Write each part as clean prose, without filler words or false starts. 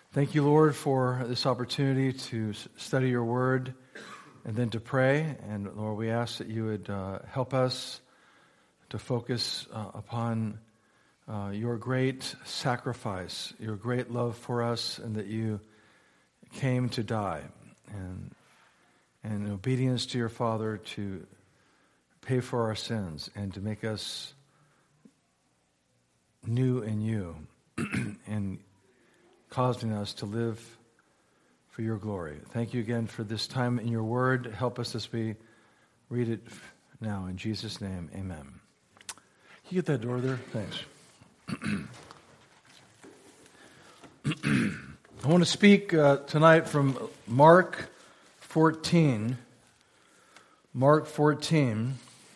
Thank you, Lord, for this opportunity to study your word and then to pray. And Lord, we ask that you would help us to focus upon your great sacrifice, your great love for us, and that you came to die. And in obedience to your Father, to pay for our sins and to make us new in you and causing us to live for your glory. Thank you again for this time in your word. Help us as we read it now. In Jesus' name, amen. Can you get that door there? Thanks. I want to speak tonight from Mark 14. Mark 14.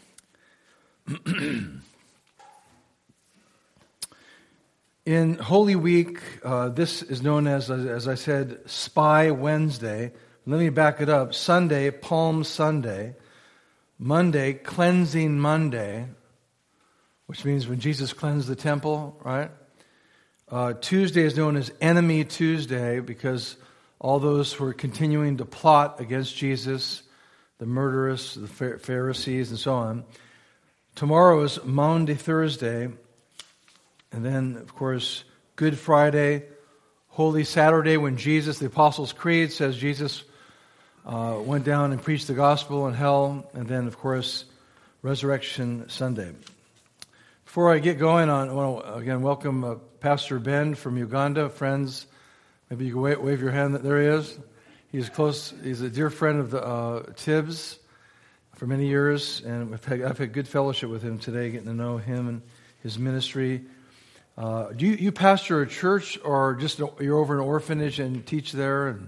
In Holy Week, this is known as I said, Spy Wednesday. Let me back it up. Sunday, Palm Sunday. Monday, Cleansing Monday, which means when Jesus cleansed the temple, right? Tuesday is known as Enemy Tuesday because all those who were continuing to plot against Jesus, the murderers, the Pharisees, and so on. Tomorrow is Maundy Thursday. And then, of course, Good Friday, Holy Saturday, when Jesus, the Apostles' Creed says Jesus went down and preached the gospel in hell. And then, of course, Resurrection Sunday. Before I get going on, I want to again welcome Pastor Ben from Uganda. Friends, maybe you can wave your hand. There he is. He's close. He's a dear friend of the Tibbs for many years. And I've had good fellowship with him today, getting to know him and his ministry. Do you pastor a church or just you're over an orphanage and teach there and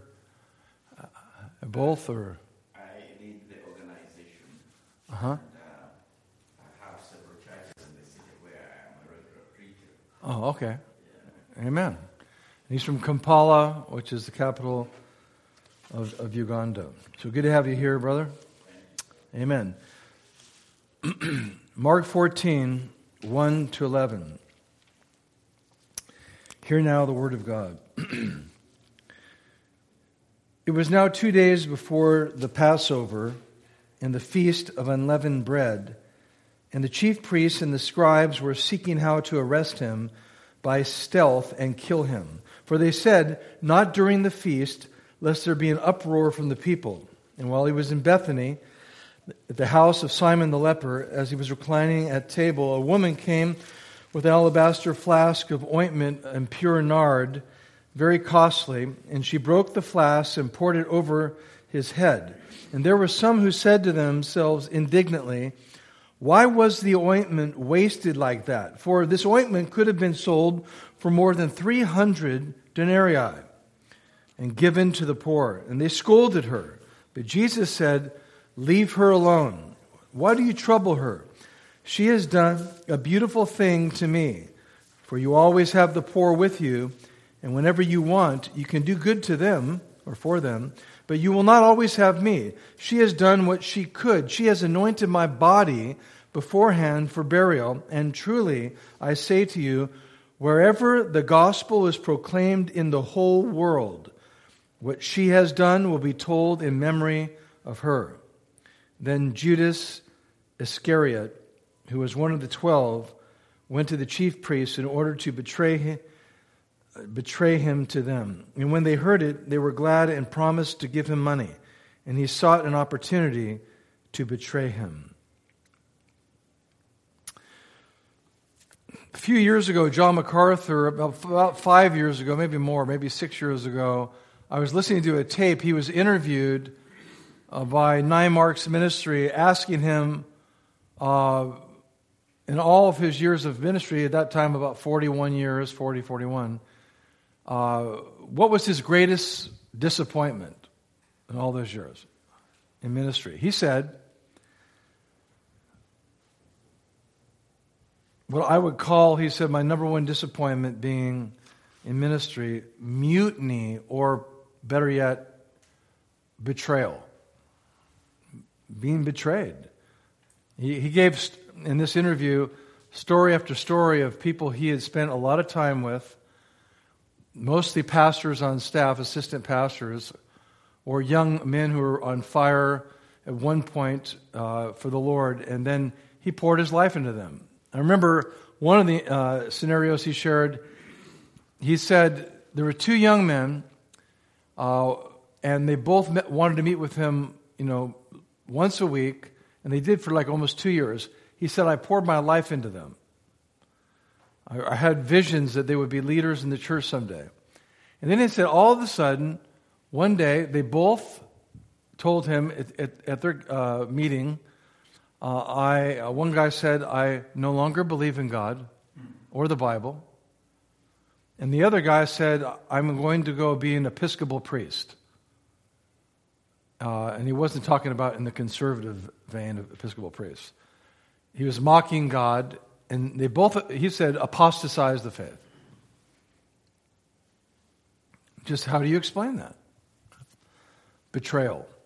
both or? I lead the organization. Uh-huh. And, I have several churches in the city where I am a regular preacher. Oh, okay. Yeah. Amen. And he's from Kampala, which is the capital of Uganda. So good to have you here, brother. Amen. Mark 14, 1 to 11. Hear now the word of God. It was now 2 days before the Passover and the feast of unleavened bread, and the chief priests and the scribes were seeking how to arrest him by stealth and kill him. For they said, "Not during the feast, lest there be an uproar from the people." And while he was in Bethany, at the house of Simon the leper, as he was reclining at table, a woman came with an alabaster flask of ointment and pure nard, very costly, and she broke the flask and poured it over his head. And there were some who said to themselves indignantly, "Why was the ointment wasted like that? For this ointment could have been sold for more than 300 denarii and given to the poor." And they scolded her. But Jesus said, "Leave her alone. Why do you trouble her? She has done a beautiful thing to me. For you always have the poor with you, and whenever you want, you can do good to them, or for them, but you will not always have me. She has done what she could. She has anointed my body beforehand for burial, and truly, I say to you, wherever the gospel is proclaimed in the whole world, what she has done will be told in memory of her." Then Judas Iscariot, who was one of the 12, went to the chief priests in order to betray him to them. And when they heard it, they were glad and promised to give him money. And he sought an opportunity to betray him. A few years ago, John MacArthur, about 5 years ago, maybe more, maybe 6 years ago, I was listening to a tape. He was interviewed by Nine Marks Ministry, asking him, in all of his years of ministry, at that time about 41 years, 41, what was his greatest disappointment in all those years in ministry? He said, what I would call, he said, my number one disappointment being in ministry, mutiny, or better yet, betrayal. Being betrayed. He gave, in this interview, story after story of people he had spent a lot of time with, mostly pastors on staff, assistant pastors, or young men who were on fire at one point for the Lord, and then he poured his life into them. I remember one of the scenarios he shared. He said there were two young men, and they both wanted to meet with him, once a week, and they did for like almost 2 years. He said, I poured my life into them. I had visions that they would be leaders in the church someday. And then he said, all of a sudden, one day, they both told him at their meeting, one guy said, I no longer believe in God or the Bible. And the other guy said, I'm going to go be an Episcopal priest. And he wasn't talking about in the conservative vein of Episcopal priests. He was mocking God, and they both, he said, apostatized the faith. Just how do you explain that? Betrayal.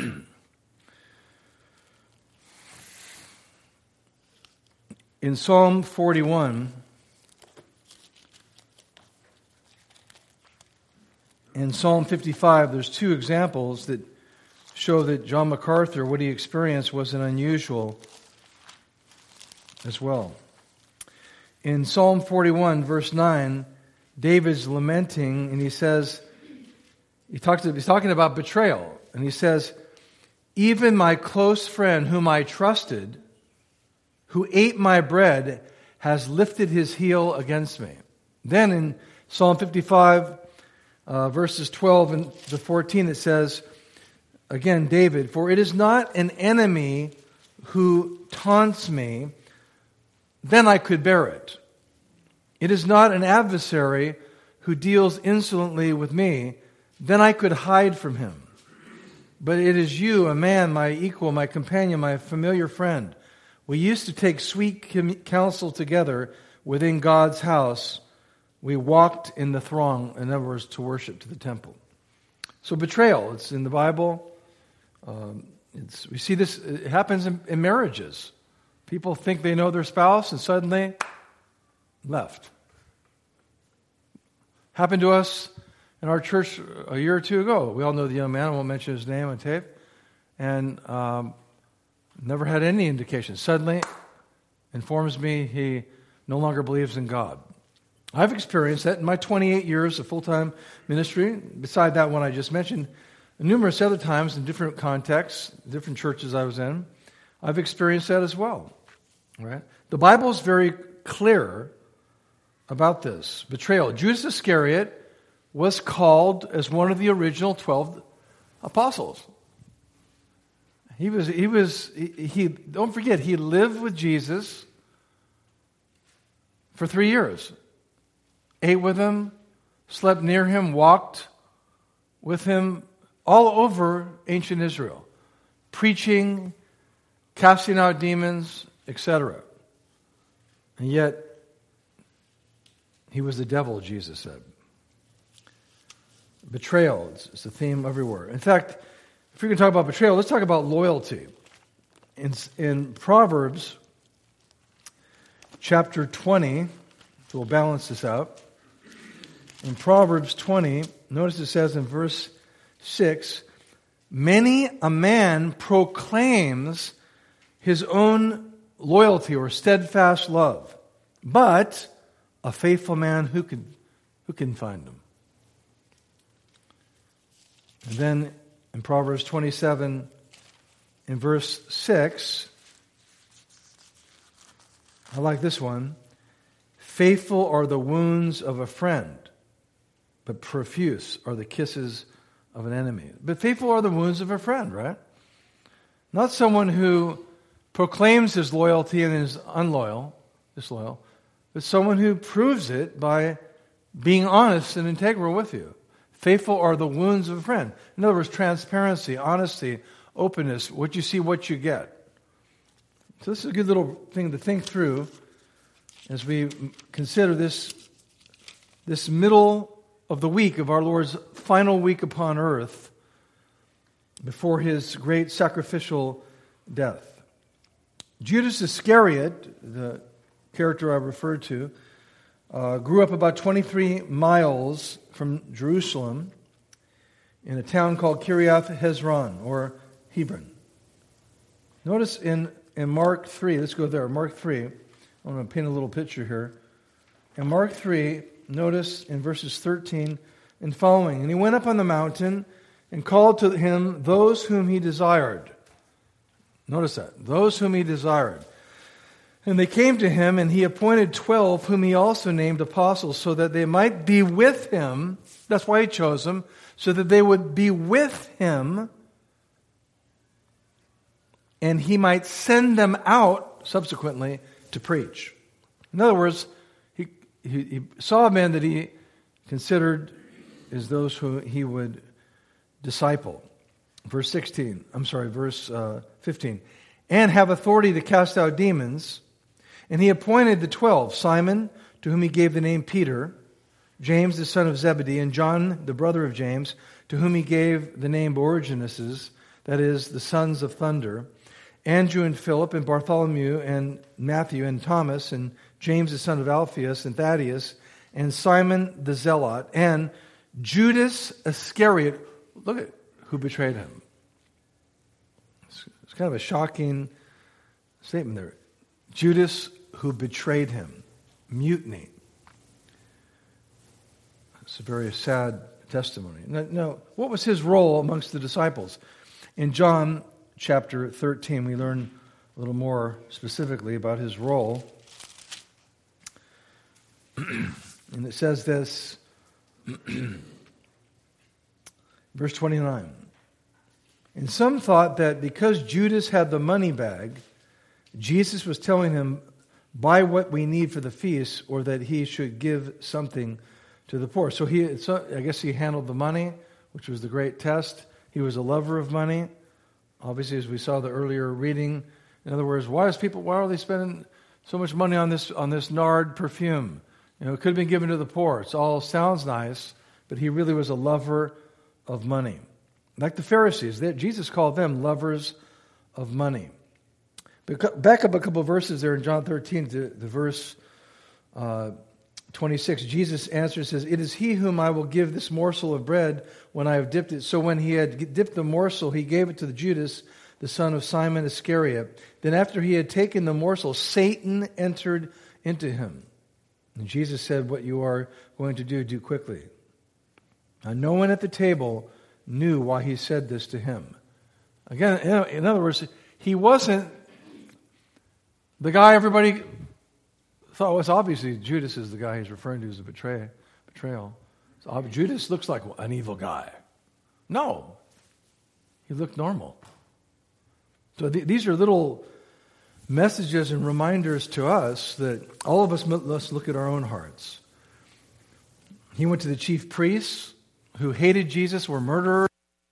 In Psalm 41, in Psalm 55, there's two examples that show that John MacArthur, what he experienced, wasn't unusual as well. In Psalm 41, verse 9, David's lamenting, and he says, he's talking about betrayal, and he says, even my close friend whom I trusted, who ate my bread, has lifted his heel against me. Then in Psalm 55, verses 12 and to 14, it says, again, David, for it is not an enemy who taunts me, then I could bear it. It is not an adversary who deals insolently with me, then I could hide from him. But it is you, a man, my equal, my companion, my familiar friend. We used to take sweet counsel together within God's house. We walked in the throng, in other words, to worship to the temple. So betrayal, it's in the Bible. We see this, it happens in marriages. People think they know their spouse and suddenly left. Happened to us in our church a year or two ago. We all know the young man, I won't mention his name on tape, and never had any indication. Suddenly informs me he no longer believes in God. I've experienced that in my 28 years of full-time ministry, beside that one I just mentioned, numerous other times in different contexts, different churches I was in. I've experienced that as well. Right? The Bible is very clear about this. Betrayal. Judas Iscariot was called as one of the original 12 apostles. He don't forget, he lived with Jesus for 3 years. Ate with him, slept near him, walked with him all over ancient Israel, preaching, casting out demons, etc. And yet, he was the devil, Jesus said. Betrayal is the theme everywhere. In fact, if we're going to talk about betrayal, let's talk about loyalty. In Proverbs chapter 20, so we'll balance this out. In Proverbs 20, notice it says in verse 6, many a man proclaims his own loyalty or steadfast love, but a faithful man, who can find him? And then in Proverbs 27, in verse 6, I like this one. Faithful are the wounds of a friend, but profuse are the kisses of an enemy. But faithful are the wounds of a friend, right? Not someone who proclaims his loyalty and is disloyal, but someone who proves it by being honest and integral with you. Faithful are the wounds of a friend. In other words, transparency, honesty, openness, what you see, what you get. So this is a good little thing to think through as we consider this middle of the week of our Lord's final week upon earth before his great sacrificial death. Judas Iscariot, the character I referred to, grew up about 23 miles from Jerusalem in a town called Kiriath Hezron, or Hebron. Notice in Mark 3, let's go there, Mark 3. I'm going to paint a little picture here. In Mark 3, notice in verses 13 and following, and he went up on the mountain and called to him those whom he desired. Notice that, those whom he desired. And they came to him, and he appointed 12, whom he also named apostles, so that they might be with him. That's why he chose them, so that they would be with him, and he might send them out subsequently to preach. In other words, he saw men that he considered as those who he would disciple. Verse 15. And have authority to cast out demons. And he appointed the 12, Simon, to whom he gave the name Peter, James the son of Zebedee, and John the brother of James, to whom he gave the name Boanerges, that is, the sons of thunder, Andrew and Philip and Bartholomew and Matthew and Thomas and James the son of Alphaeus and Thaddeus and Simon the Zealot and Judas Iscariot. Look at who betrayed him. It's kind of a shocking statement there. Judas who betrayed him. Mutiny. It's a very sad testimony. Now, what was his role amongst the disciples? In John chapter 13, we learn a little more specifically about his role. And it says this, verse 29. And some thought that because Judas had the money bag, Jesus was telling him, buy what we need for the feast, or that he should give something to the poor. So I guess he handled the money, which was the great test. He was a lover of money. Obviously, as we saw the earlier reading, in other words, why are they spending so much money on this nard perfume? It could have been given to the poor. It all sounds nice, but he really was a lover of money. Like the Pharisees, Jesus called them lovers of money. Back up a couple of verses there in John 13 to verse 26. Jesus answers, says, it is he whom I will give this morsel of bread when I have dipped it. So when he had dipped the morsel, he gave it to Judas, the son of Simon Iscariot. Then after he had taken the morsel, Satan entered into him. And Jesus said, what you are going to do quickly. Now no one at the table knew why he said this to him. Again, in other words, he wasn't the guy everybody thought was. Obviously Judas is the guy he's referring to as a betrayal. So Judas looks like an evil guy. No, he looked normal. So these are little messages and reminders to us that all of us must look at our own hearts. He went to the chief priests who hated Jesus, were murderers,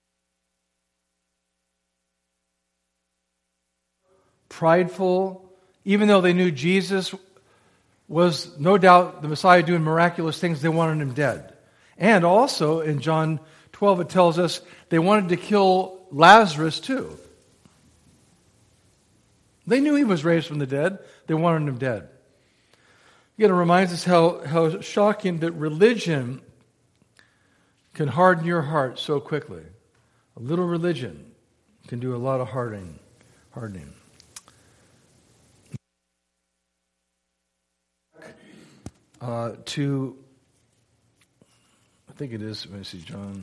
prideful, even though they knew Jesus was no doubt the Messiah doing miraculous things, they wanted him dead. And also in John 12 it tells us they wanted to kill Lazarus too. They knew he was raised from the dead. They wanted him dead. Again, it reminds us how shocking that religion can harden your heart so quickly. A little religion can do a lot of hardening. I think it is, let me see, John.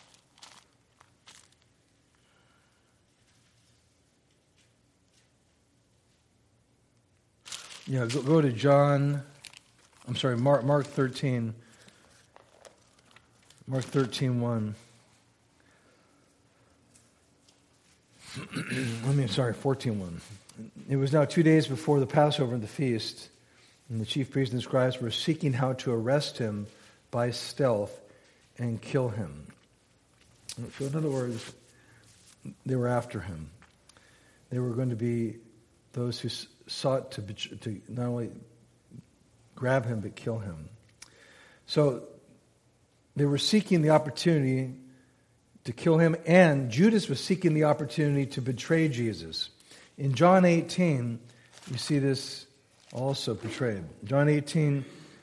Yeah, go to Mark 13. Mark 13:1. 14:1. It was now 2 days before the Passover and the feast, and the chief priests and scribes were seeking how to arrest him by stealth and kill him. So in other words, they were after him. They were going to be those who sought to not only grab him, but kill him. So they were seeking the opportunity to kill him, and Judas was seeking the opportunity to betray Jesus. In John 18, you see this also portrayed. John 18,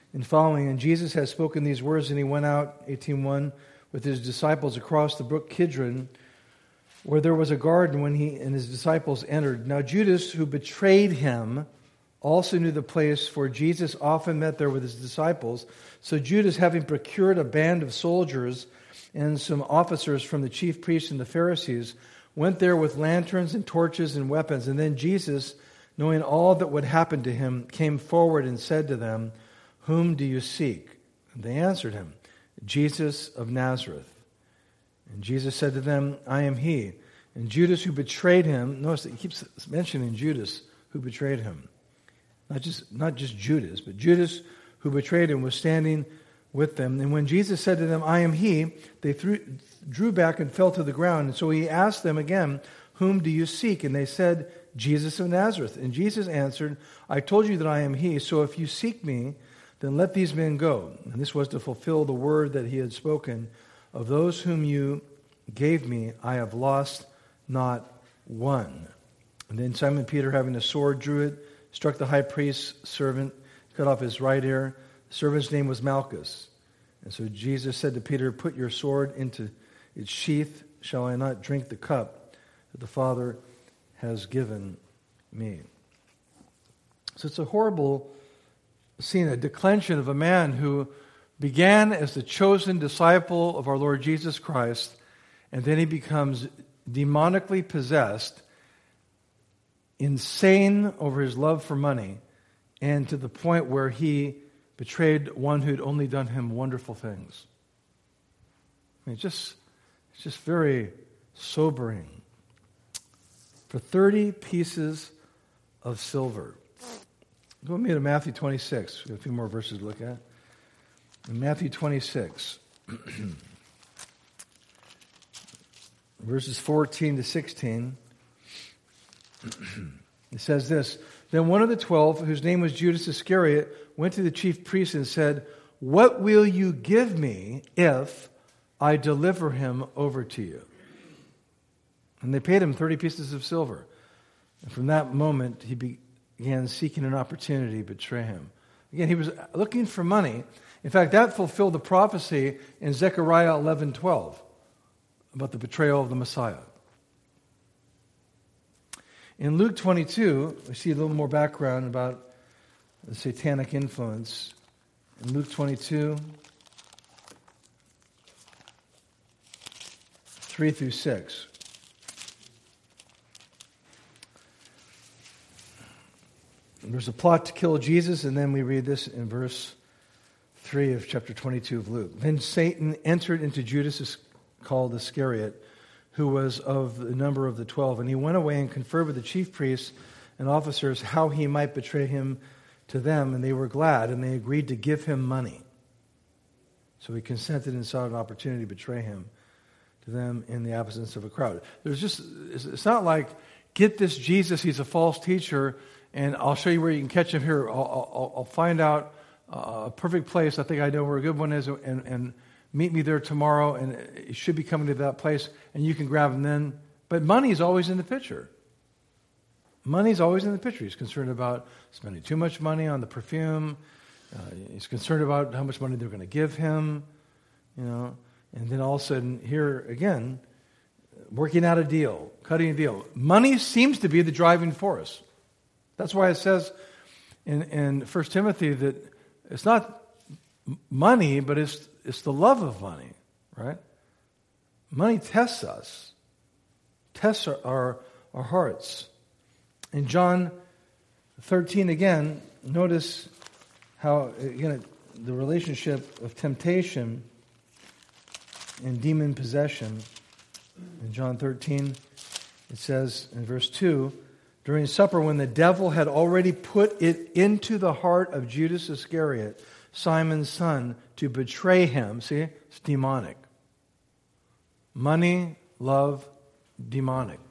and following. And Jesus had spoken these words, and he went out, 18:1, with his disciples across the brook Kidron, where there was a garden when he and his disciples entered. Now Judas, who betrayed him, also knew the place, for Jesus often met there with his disciples. So Judas, having procured a band of soldiers and some officers from the chief priests and the Pharisees, went there with lanterns and torches and weapons. And then Jesus, knowing all that would happen to him, came forward and said to them, "Whom do you seek?" And they answered him, "Jesus of Nazareth." And Jesus said to them, "I am he." And Judas, who betrayed him, notice that he keeps mentioning Judas, who betrayed him. Not just Judas, but Judas, who betrayed him, was standing with them. And when Jesus said to them, "I am he," they drew back and fell to the ground. And so he asked them again, "Whom do you seek?" And they said, "Jesus of Nazareth." And Jesus answered, "I told you that I am he. So if you seek me, then let these men go." And this was to fulfill the word that he had spoken, "Of those whom you gave me, I have lost not one." And then Simon Peter, having a sword, drew it, struck the high priest's servant, cut off his right ear. The servant's name was Malchus. And so Jesus said to Peter, "Put your sword into its sheath. Shall I not drink the cup that the Father has given me?" So it's a horrible scene, a declension of a man who began as the chosen disciple of our Lord Jesus Christ, and then he becomes demonically possessed, insane over his love for money, and to the point where he betrayed one who'd only done him wonderful things. I mean, it's just very sobering. For 30 pieces of silver. Go with me to Matthew 26. We have a few more verses to look at. In Matthew 26, verses 14 to 16, it says this: "Then one of the 12, whose name was Judas Iscariot, went to the chief priests and said, 'What will you give me if I deliver him over to you?' And they paid him 30 pieces of silver. And from that moment, he began seeking an opportunity to betray him." Again, he was looking for money. In fact, that fulfilled the prophecy in Zechariah 11:12 about the betrayal of the Messiah. In Luke 22, we see a little more background about the satanic influence. In Luke 22, 3 through 6. There's a plot to kill Jesus, and then we read this in verse 3 of chapter 22 of Luke. "Then Satan entered into Judas, called Iscariot, who was of the number of the 12. And he went away and conferred with the chief priests and officers how he might betray him to them. And they were glad, and they agreed to give him money. So he consented and sought an opportunity to betray him to them in the absence of a crowd." It's not like, get this Jesus, he's a false teacher, and I'll show you where you can catch him here. I'll find out a perfect place. I think I know where a good one is, and meet me there tomorrow, and it should be coming to that place, and you can grab him then. But money's always in the picture. Money's always in the picture. He's concerned about spending too much money on the perfume. He's concerned about how much money they're going to give him, And then all of a sudden, here again, working out a deal, cutting a deal. Money seems to be the driving force. That's why it says in 1 Timothy that it's not money, but it's the love of money, right? Money tests us, tests our hearts. In John 13 again, notice how, again, the relationship of temptation and demon possession. In John 13, it says in verse 2, "During supper, when the devil had already put it into the heart of Judas Iscariot, Simon's son, to betray him." See, it's demonic. Money, love, demonic.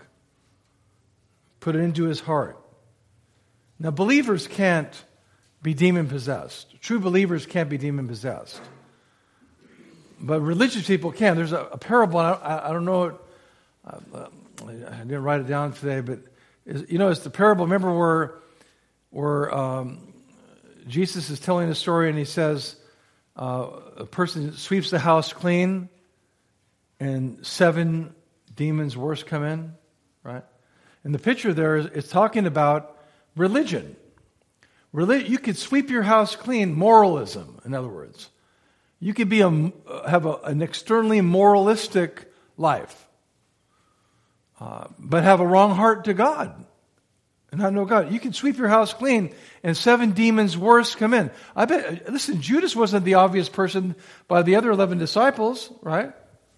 Put it into his heart. Now, believers can't be demon-possessed. True believers can't be demon-possessed. But religious people can. There's a parable, I don't know, I didn't write it down today, but it's the parable, remember, where Jesus is telling a story and he says, a person sweeps the house clean and 7 demons worse come in, right? And the picture there is talking about religion. You could sweep your house clean, moralism, in other words. You could be an externally moralistic life, but have a wrong heart to God and not know God. You can sweep your house clean and 7 demons worse come in. I bet, listen, Judas wasn't the obvious person by the other 11 disciples, right?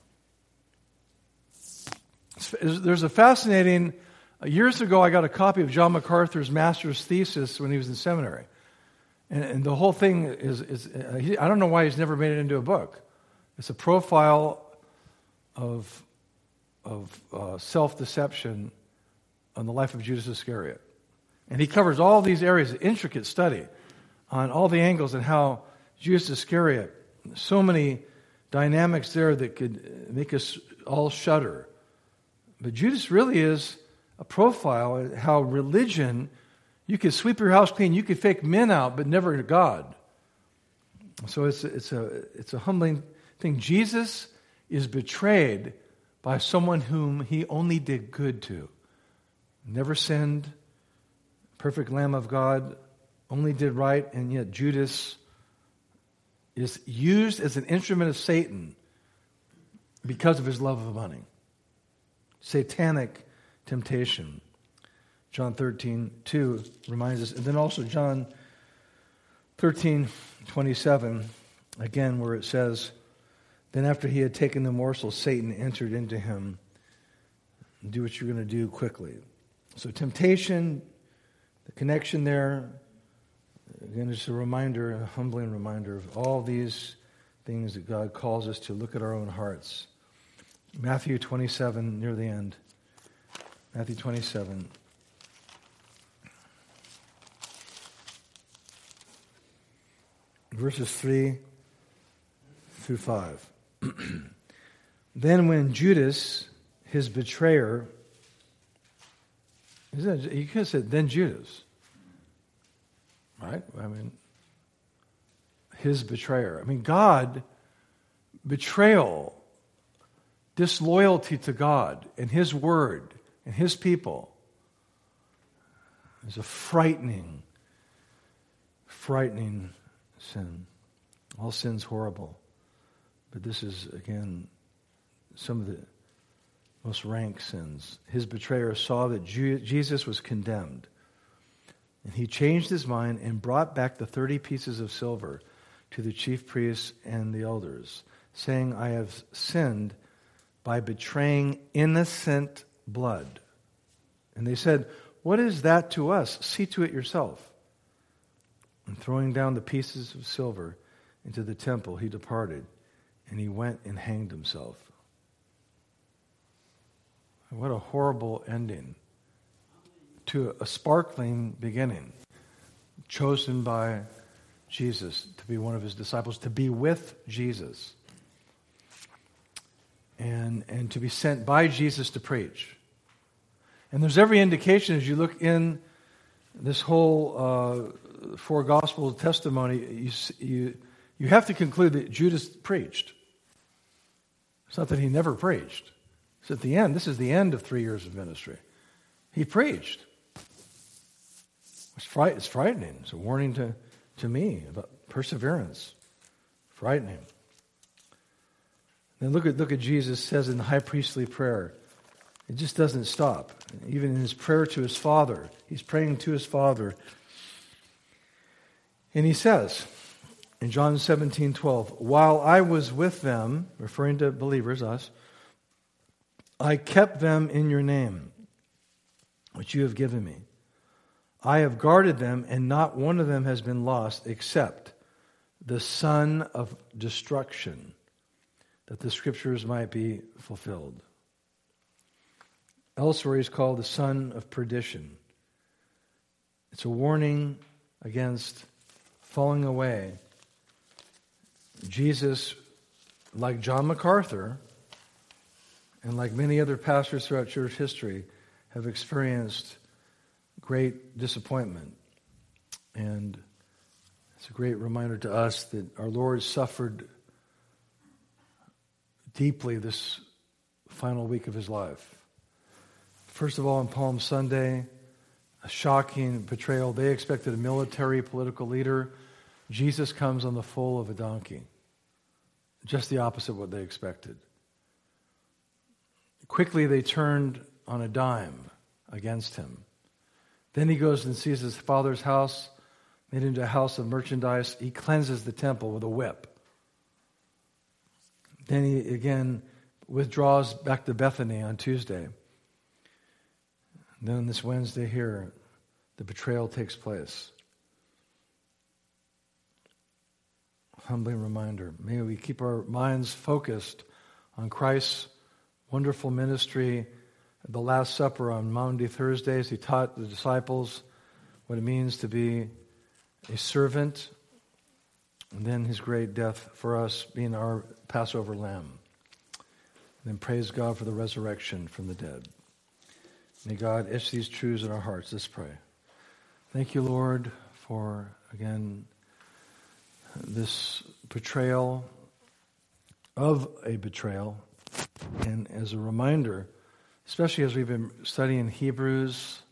There's a fascinating, years ago I got a copy of John MacArthur's master's thesis when he was in seminary. And the whole thing is I don't know why he's never made it into a book. It's a profile of self-deception on the life of Judas Iscariot. And he covers all these areas, intricate study on all the angles and how Judas Iscariot, so many dynamics there that could make us all shudder. But Judas really is a profile how religion, you could sweep your house clean, you could fake men out, but never God. So it's a humbling thing. Jesus is betrayed by someone whom he only did good to. Never sinned, perfect Lamb of God, only did right, and yet Judas is used as an instrument of Satan because of his love of money. Satanic temptation. John 13:2 reminds us, and then also John 13:27, again, where it says, then after he had taken the morsel, Satan entered into him. Do what you're going to do quickly. So temptation, the connection there, again, it's a reminder, a humbling reminder of all these things that God calls us to look at our own hearts. Matthew 27, near the end. Matthew 27. Verses 3 through 5. Then when Judas, his betrayer, you could have said, then Judas. Right? I mean, his betrayer. I mean, God, betrayal, disloyalty to God and his word and his people is a frightening sin. All sin's horrible. But this is, again, some of the most rank sins. His betrayer saw that Jesus was condemned. And he changed his mind and brought back the 30 pieces of silver to the chief priests and the elders, saying, I have sinned by betraying innocent blood. And they said, what is that to us? See to it yourself. And throwing down the pieces of silver into the temple, he departed, and he went and hanged himself. What a horrible ending to a sparkling beginning, chosen by Jesus to be one of his disciples, to be with Jesus, and to be sent by Jesus to preach. And there's every indication as you look in this whole 4 gospel testimony, you have to conclude that Judas preached. It's not that he never preached. It's at the end. This is the end of 3 years of ministry. He preached. It's frightening. It's a warning to me about perseverance. Frightening. Then look at Jesus says in the high priestly prayer. It just doesn't stop. Even in his prayer to his Father, he's praying to his Father. And he says in John 17:12, while I was with them, referring to believers, us, I kept them in your name, which you have given me. I have guarded them, and not one of them has been lost except the son of destruction, that the scriptures might be fulfilled. Elsewhere he's called the son of perdition. It's a warning against falling away. Jesus, like John MacArthur, and like many other pastors throughout church history, have experienced great disappointment and It's a great reminder to us that our Lord suffered deeply this final week of his life. First of all, on Palm Sunday, a shocking betrayal. They expected a military, political leader. Jesus comes on the foal of a donkey. Just the opposite of what they expected. Quickly, they turned on a dime against him. Then he goes and sees his father's house made into a house of merchandise. He cleanses the temple with a whip. Then he again withdraws back to Bethany on Tuesday. And then this Wednesday here, the betrayal takes place. Humbling reminder. May we keep our minds focused on Christ's wonderful ministry at the Last Supper on Maundy Thursdays. He taught the disciples what it means to be a servant, and then his great death for us being our Passover lamb. And then praise God for the resurrection from the dead. May God etch these truths in our hearts. Let's pray. Thank you, Lord, for, again, this portrayal of a betrayal. And as a reminder, especially as we've been studying Hebrews,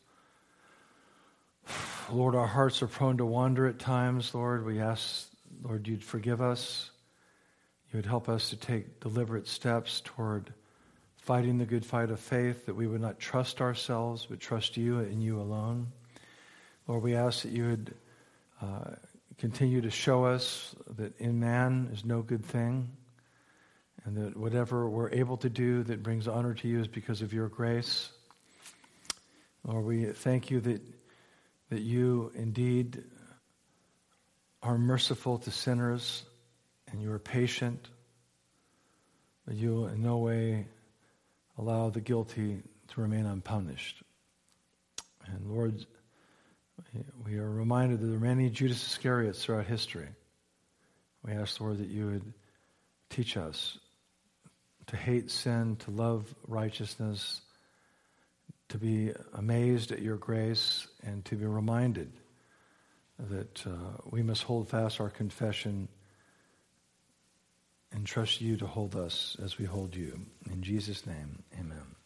Lord, our hearts are prone to wander at times, Lord. We ask, Lord, you'd forgive us. You would help us to take deliberate steps toward fighting the good fight of faith, that we would not trust ourselves, but trust you and you alone. Lord, we ask that you would continue to show us that in man is no good thing, and that whatever we're able to do that brings honor to you is because of your grace. Lord, we thank you that you indeed are merciful to sinners, and you are patient, but you will in no way allow the guilty to remain unpunished. And Lord, we are reminded that there are many Judas Iscariots throughout history. We ask, Lord, that you would teach us to hate sin, to love righteousness, to be amazed at your grace, and to be reminded that we must hold fast our confession and trust you to hold us as we hold you. In Jesus' name, amen.